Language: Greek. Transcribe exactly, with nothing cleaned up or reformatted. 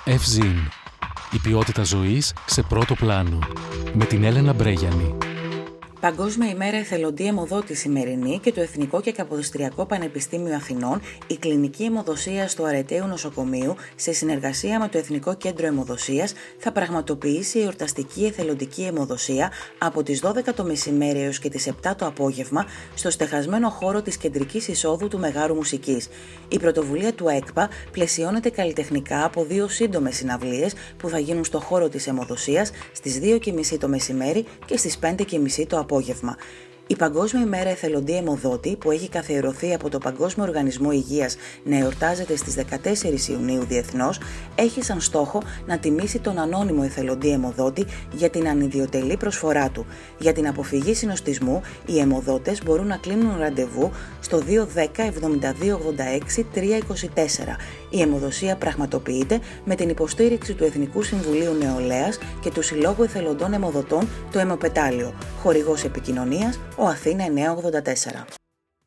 Ευζήν. Η ποιότητα ζωής σε πρώτο πλάνο. Με την Έλενα Μπρέγιανη. Παγκόσμια ημέρα εθελοντή αιμοδότη σημερινή και το Εθνικό και Καποδιστριακό Πανεπιστήμιο Αθηνών, η Κλινική Αιμοδοσίας του Αρεταίου Νοσοκομείου, σε συνεργασία με το Εθνικό Κέντρο Αιμοδοσίας, θα πραγματοποιήσει εορταστική εθελοντική αιμοδοσία από τις δώδεκα το μεσημέρι έως και τις επτά το απόγευμα στο στεχασμένο χώρο της κεντρικής εισόδου του Μεγάρου Μουσικής. Η πρωτοβουλία του ΕΚΠΑ πλαισιώνεται καλλιτεχνικά από δύο σύντομες συναυλίες που θα γίνουν στο χώρο της αιμοδοσίας στις δύο και μισή το μεσημέρι και στις πέντε και μισή το απόγευμα. Η Παγκόσμια ημέρα εθελοντή αιμοδότη, που έχει καθιερωθεί από το Παγκόσμιο Οργανισμό Υγείας να εορτάζεται στις δεκατέσσερις Ιουνίου διεθνώς, έχει σαν στόχο να τιμήσει τον ανώνυμο εθελοντή αιμοδότη για την ανιδιοτελή προσφορά του. Για την αποφυγή συνοστισμού, οι αιμοδότες μπορούν να κλείνουν ραντεβού στο δύο ένα μηδέν εβδομήντα δύο ογδόντα έξι τριακόσια είκοσι τέσσερα. Η αιμοδοσία πραγματοποιείται με την υποστήριξη του Εθνικού Συμβουλίου Νεολαίας και του Συλλόγου Εθελοντών Αιμοδοτών, το Αιμοπετάλιο. Χορηγός επικοινωνίας, ο Αθήνα εννιακόσια ογδόντα τέσσερα.